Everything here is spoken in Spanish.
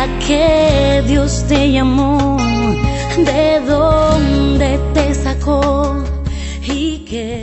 que Dios te llamó, de dónde te sacó y que